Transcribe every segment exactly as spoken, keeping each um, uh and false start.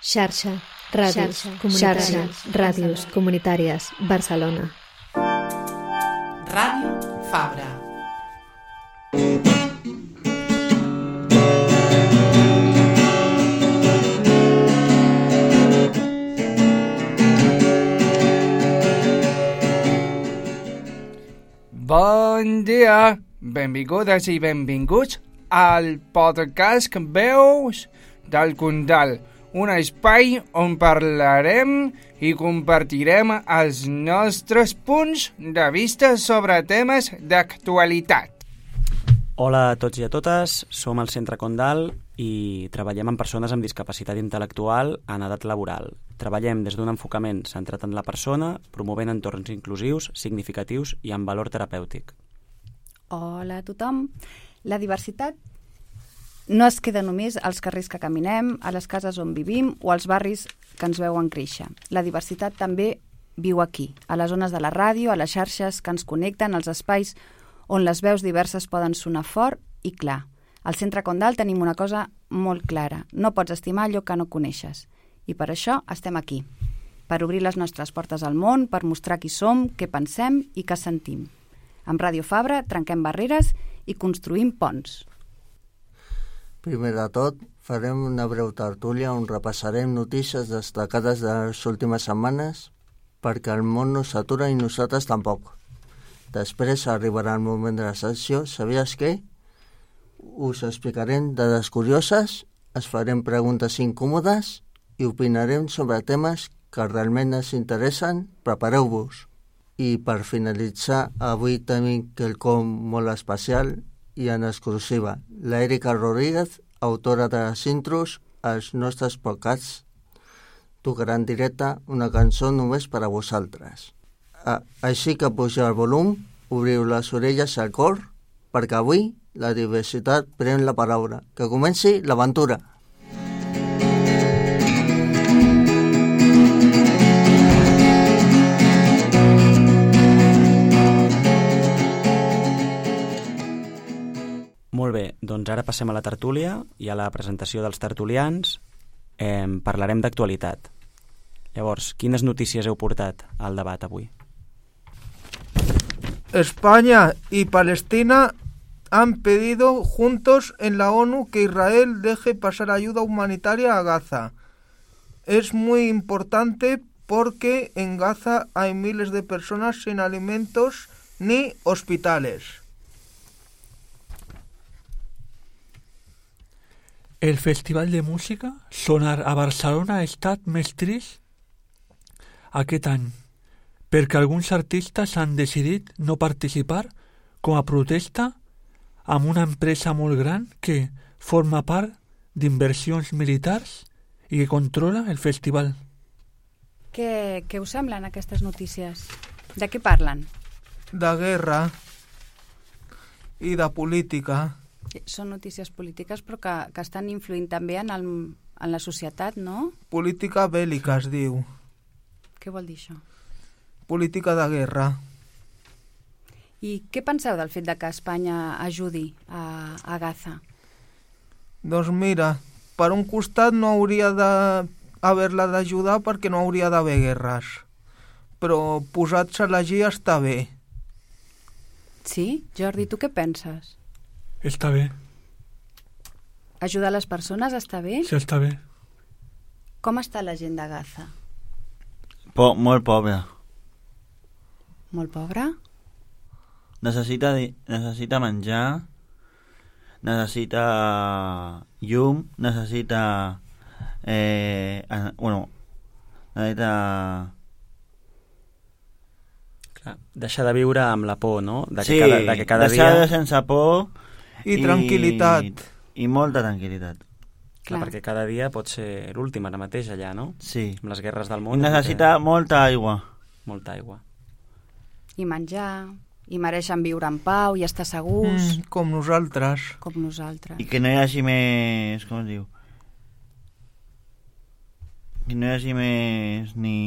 Xarxa, ràdios, comunitàries, ràdios comunitàries, Barcelona. Ràdio Fabra. Bon dia, benvingudes i benvinguts al podcast Veus del Condal, un espai on parlarem i compartirem els nostres punts de vista sobre temes d'actualitat. Hola a tots i a totes, som al Centre Condal i treballem amb persones amb discapacitat intel·lectual en edat laboral. Treballem des d'un enfocament centrat en la persona, promovent entorns inclusius, significatius i amb valor terapèutic. Hola a tothom. La diversitat no es queda només als carrers que caminem, a les cases on vivim o als barris que ens veuen créixer. La diversitat també viu aquí, a les zones de la ràdio, a les xarxes que ens connecten, als espais on les veus diverses poden sonar fort i clar. Al Centre Condal tenim una cosa molt clara. No pots estimar allò que no coneixes. I per això estem aquí, per obrir les nostres portes al món, per mostrar qui som, què pensem i què sentim. Amb Ràdio Fabra trenquem barreres i construïm ponts. Primer de tot, farem una breu tertúlia on repassarem notícies destacades de les últimes setmanes perquè el món no s'atura i nosaltres tampoc. Després arribarà el moment de la secció Sabies què? Us explicarem dades curioses, es farem preguntes incòmodes i opinarem sobre temes que realment ens interessen. Prepareu-vos. I per finalitzar, avui tenim quelcom molt especial i en exclusiva. La Erika Rodríguez, autora de les intros als nostres podcasts, tocarà en directe una cançó només per a vosaltres. A- així que pugeu el volum, obriu les orelles al cor, perquè avui la diversitat pren la paraula. Que comenci l'aventura! Molt bé, doncs ara passem a la tertúlia i a la presentació dels tertulians. Eh, parlarem d'actualitat. Llavors, quines notícies heu portat al debat avui? España y Palestina han pedido juntos en la ONU que Israel deje pasar ayuda humanitaria a Gaza. Es muy importante porque en Gaza hay miles de personas sin alimentos ni hospitales. El Festival de Música Sonar a Barcelona ha estat més trist aquest any, perquè alguns artistes han decidit no participar com a protesta amb una empresa molt gran que forma part d'inversions militars i que controla el festival. Què, què us semblen aquestes notícies? De què parlen? De guerra i de política. Són notícies polítiques però que, que estan influint també en, el, en la societat, no? Política bèl·lica es diu. Què vol dir això? Política de guerra. I què penseu del fet de que Espanya ajudi a, a Gaza? Doncs mira, per un costat no hauria d'haver-la d'ajudar perquè no hauria d'haver guerres. Però posar-se-la allí està bé. Sí? Jordi, tu què penses? Està bé. Ajudar les persones està bé? Sí, està bé. Com està la gent de Gaza? Po- molt pobra. Molt pobra? Necessita, di- necessita menjar, necessita llum, necessita... Eh, eh, bueno, necessita... Clar, deixar de viure amb la por, no? De que sí, cada, de que cada deixar dia... de sense por... I tranquil·litat. I, i molta tranquil·litat. Clar, perquè cada dia pot ser l'últim ara mateix allà, no? Sí. Amb les guerres del I món. necessita que... molta aigua. Molta aigua. I menjar, i mereixen viure en pau i estar segurs. Mm, com nosaltres. Com nosaltres. I que no hi hagi més... Com es diu? Que no hi hagi més ni...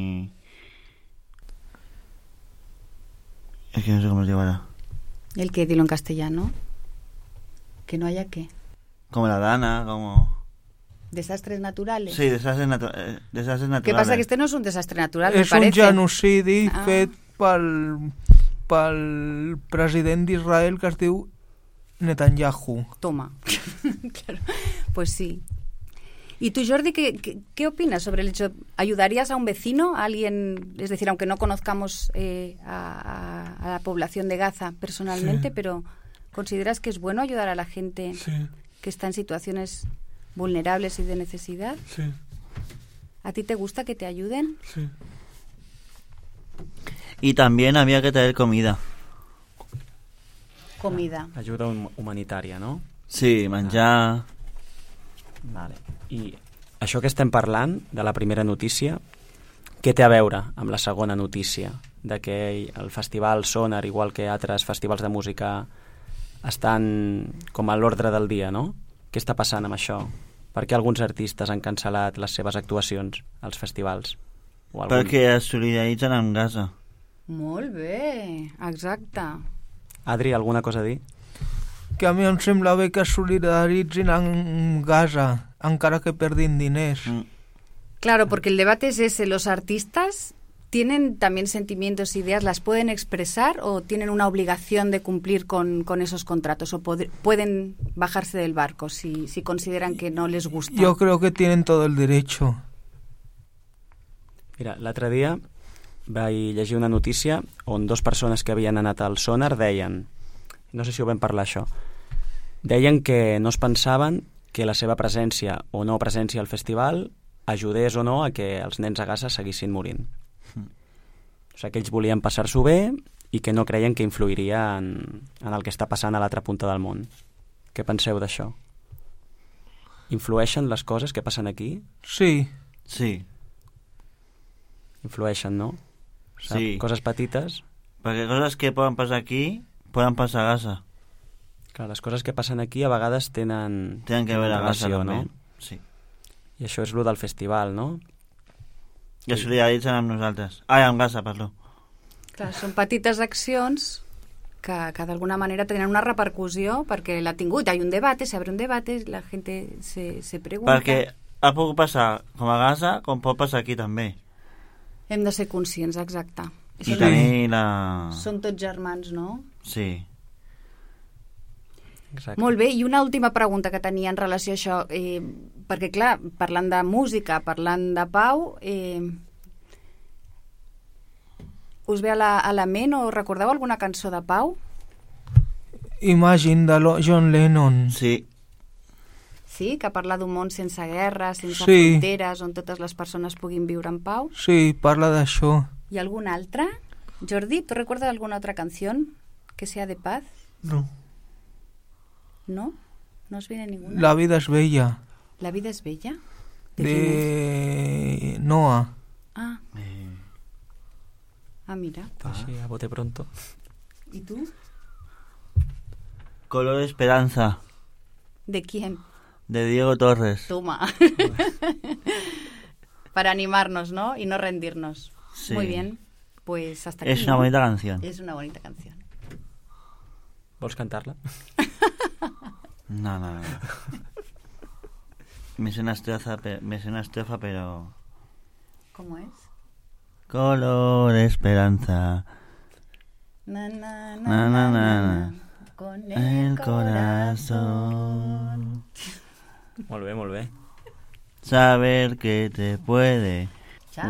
Es que no sé com es diu ara. El que dilo en castellano. Que no haya qué. Como la Dana, como... Desastres naturales. Sí, desastres, natu eh, desastres naturales. ¿Qué pasa? Que este no es un desastre natural, És me un parece. genocidi Ah. fet pel, pel president d'Israel que es diu Netanyahu. Toma. Claro. Pues sí. ¿Y tú, Jordi, qué, qué, qué opinas sobre el hecho? ¿Ayudarías a un vecino, a alguien, es decir, aunque no conozcamos eh, a, a, a la población de Gaza personalmente, Sí. pero consideras que es bueno ayudar a la gente Sí, que está en situaciones vulnerables y de necesidad? sí, ¿A ti te gusta que te ayuden? sí. Y también había que traer comida. Comida. Ajuda hum- humanitària, no? Sí, menjar... Vale. I això que estem parlant, de la primera notícia, què té a veure amb la segona notícia? De que el festival Sonar, igual que altres festivals de música, estan com a l'ordre del dia, no? Què està passant amb això? Per què alguns artistes han cancel·lat les seves actuacions als festivals? O algun... Perquè es solidaritzen amb Gaza. Molt bé, exacte. Adri, alguna cosa a dir? Que a mi em sembla bé que es solidaritzin amb Gaza, encara que perdin diners. Mm. Claro, porque el debate es ese. ¿Los artistas tienen también sentimientos, ideas, las pueden expresar o tienen una obligación de cumplir con, con esos contratos? ¿O pod- pueden bajarse del barco si, si consideran que no les gusta? Yo creo que tienen todo el derecho. Mira, l'altre dia vaig llegir una notícia on dues persones que havien anat al Sonar deien, no sé si ho vam parlar això, deien que no es pensaven que la seva presència o no presència al festival ajudés o no a que els nens a Gaza seguissin morint. Mm. O sigui que ells volien passar-s'ho bé i que no creien que influiria en, en el que està passant a l'altra punta del món. Què penseu d'això? Influeixen les coses que passen aquí? Sí, Sí, Influeixen, no? O sigui, Sí. coses petites. perquè coses que poden passar aquí poden passar a Gaza. Clar, les coses que passen aquí a vegades tenen, Tenen que veure a Gaza relació, també. no? Sí. I això és lo del festival, no? I es solidaritzen amb nosaltres. Ai, amb Gaza, perdó. Clar, són petites accions que, que d'alguna manera tenen una repercussió perquè l'ha tingut. Hi ha un debate, s'abre un debate, la gente se, se pregunta. Perquè ha pogut passar com a Gaza com pot passar aquí també. Hem de ser conscients, exacte. I Són- tenir la... Són tots germans, no? Sí. Exacte. Molt bé, i una última pregunta que tenia en relació a això, eh, perquè clar, parlant de música, parlant de pau, eh, us ve a la, a la ment o recordeu alguna cançó de pau? Imagine de Lo- John Lennon. Sí. Sí, que parla d'un món sense guerra, sense Sí. fronteres, on totes les persones puguin viure en pau. Sí, parla d'això. ¿Y alguna otra? Jordi, ¿tú recuerdas alguna otra canción que sea de paz? No. ¿No? ¿No os viene ninguna? La vida es bella. ¿La vida es bella? ¿De quién es? De Noah. Ah, Eh, ah, mira. Així, a bote pronto. ¿Y tú? Color Esperanza, ¿De quién? de Diego Torres. Toma. Para animarnos, ¿no? Y no rendirnos. Sí. Muy bien. Pues hasta aquí. Es una ¿no? bonita canción. Es una bonita canción. Vols cantar-la? No, no, no. Me suena estrofa, pe- me suena estrofa, pero... ¿Cómo es? Color Esperanza, Na, na, na, Na, na, na, na. Con el corazón. Molt bé, molt bé. Saber que te puede. Chao.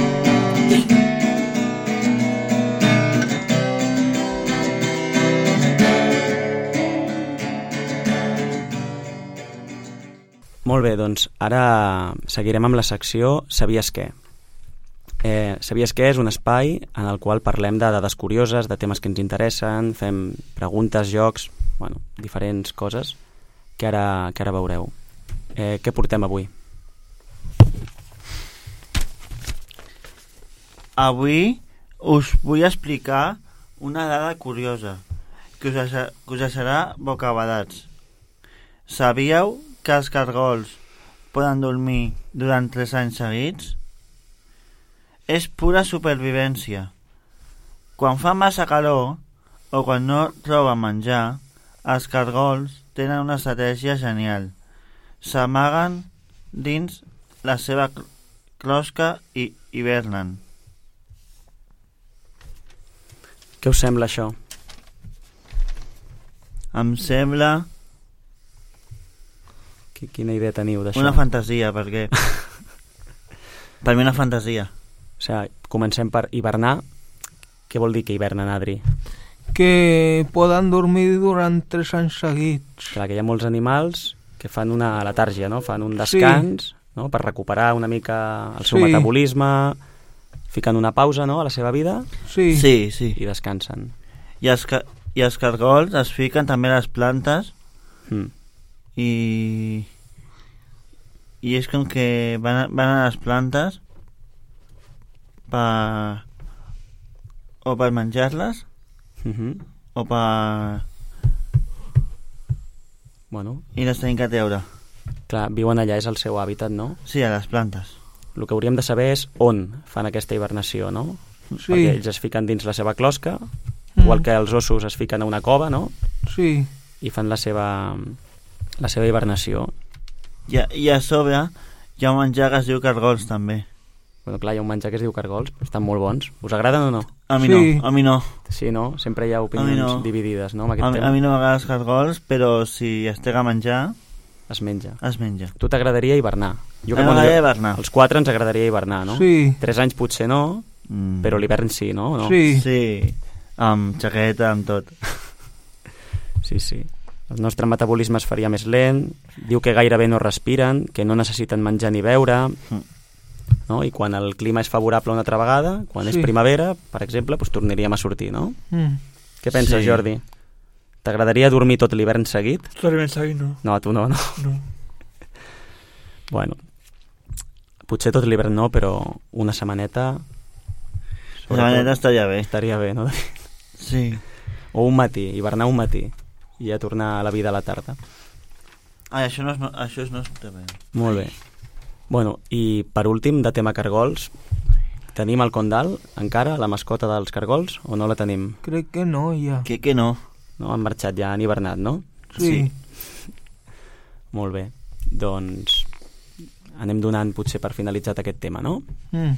Molt bé, doncs ara seguirem amb la secció Sabies què? Eh, Sabies què és un espai en el qual parlem de dades curioses, de temes que ens interessen, fem preguntes, jocs, bueno, diferents coses que ara, que ara veureu. Eh, què portem avui? Avui us vull explicar una dada curiosa que us, deixa- que us deixarà bocabadats. Sabíeu que els cargols poden dormir durant tres anys seguits? És pura supervivència. Quan fa massa calor o quan no troben menjar, els cargols tenen una estratègia genial. S'amaguen dins la seva closca i hivernen. Què us sembla això? Em sembla... Quina idea teniu d'això? Una fantasia, perquè... per mi una fantasia. O sigui, comencem per hivernar. Què vol dir que hivernen, Adri? Que poden dormir durant tres anys seguits. Clar, que hi ha molts animals que fan una letàrgia, no? Fan un descans, sí. no? Per recuperar una mica el seu sí. metabolisme, fiquen una pausa, no?, a la seva vida. Sí. Sí, sí. I descansen. I els, ca i els cargols es fiquen també a les plantes mm. i... i és com que van a, van a les plantes per... o per menjar-les mm-hmm. o per... Bueno. I les tenim que treure. Clar, viuen allà, és el seu hàbitat, no? Sí, a les plantes. El que hauríem de saber és on fan aquesta hibernació, no? Sí. Perquè ells es fiquen dins la seva closca, mm. igual que els ossos es fiquen a una cova, no? Sí. I fan la seva, la seva hibernació. I a, I a sobre hi ha un menjar que es diu cargols, també. Bueno, clar, hi ha un menjar que es diu cargols, però estan molt bons. Us agraden o no? A mi sí. no, a mi no. Sí, no? Sempre hi ha opinions no. dividides, no? Amb aquest a, mi, tema. a mi no m'agraden els cargols, però si es té a menjar... Es menja. Es menja. Tu t'agradaria hivernar? Jo que m'agradaria hivernar. Els quatre ens agradaria hivernar, no? Sí. Tres anys potser no, mm. però l'hivern sí, no? no? Sí. Sí, amb xaqueta, amb tot. Sí, sí. El nostre metabolisme es faria més lent, diu que gairebé no respiren, que no necessiten menjar ni beure, mm. no? I quan el clima és favorable una altra vegada, quan sí. és primavera, per exemple, doncs tornaríem a sortir, no? Mm. Què penses, sí. Jordi? T'agradaria dormir tot l'hivern seguit? Tot l'hivern seguit, no. No, a tu no, no. No. Bueno, potser tot l'hivern no, però una setmaneta... Una setmaneta estaria bé. Estaria bé, no? Sí. O un matí, hivernar un matí, i ja tornar a la vida a la tarda. Ah, això no és, no, això és nostre bé. Molt bé. Bueno, i per últim, de tema cargols, tenim el Condal, encara, la mascota dels cargols, o no la tenim? Crec que no, ja. Crec que no. No, han marxat ja, han hivernat, no? Sí. sí. Molt bé. Doncs anem donant potser per finalitzat aquest tema, no? Mm.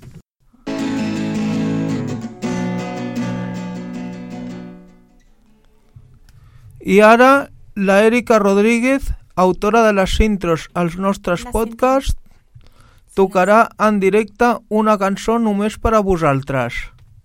I ara la Erika Rodríguez, autora de les intros als nostres podcasts, tocarà en directe una cançó només per a vosaltres.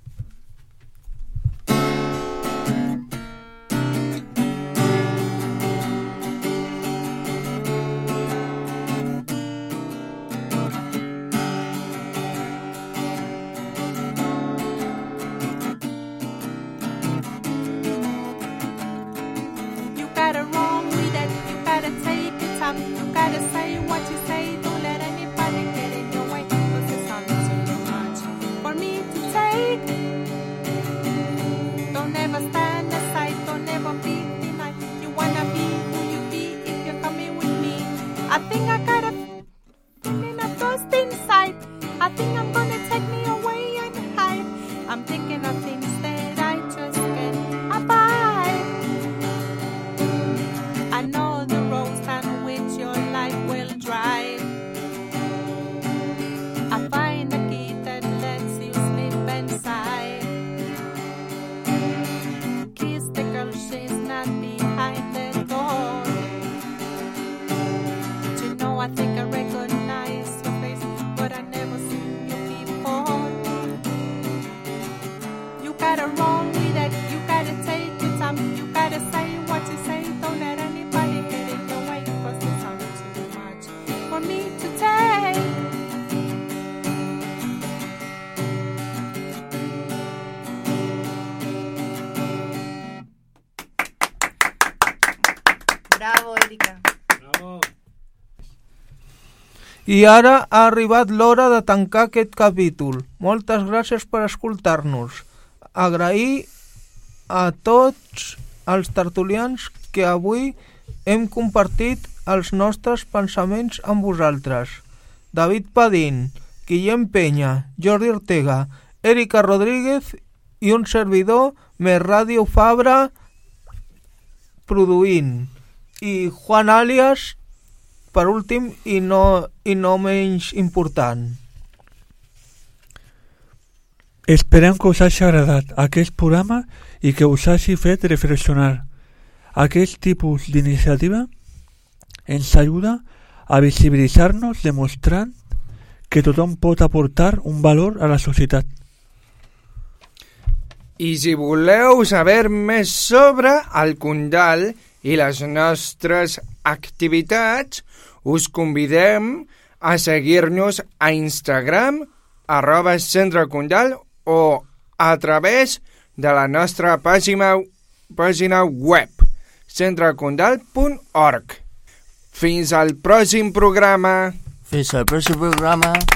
I ara ha arribat l'hora de tancar aquest capítol. Moltes gràcies per escoltar-nos. Agrair a tots els tertulians que avui hem compartit els nostres pensaments amb vosaltres. David Padín, Guillem Penya, Jordi Ortega, Erika Rodríguez i un servidor, més Ràdio Fabra produint. I Juan Alias per últim i no, i no menys important. Esperem que us hagi agradat aquest programa i que us hagi fet reflexionar. Aquest tipus d'iniciativa ens ajuda a visibilitzar-nos demostrant que tothom pot aportar un valor a la societat. I si voleu saber més sobre el Condal i les nostres activitats, us convidem a seguir-nos a Instagram, arroba Centre Condal, o a través de la nostra pàgina, pàgina web, centrecondal punt org. Fins al pròxim programa. Fins al pròxim programa.